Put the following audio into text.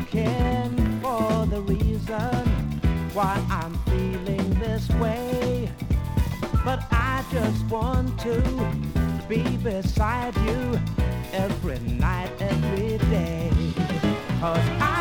looking for the reason why I'm feeling this way. But I just want to be beside you every night, every day. 'Cause